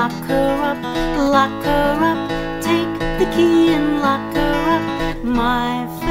lock her up, lock her up. Take the key and lock her up, my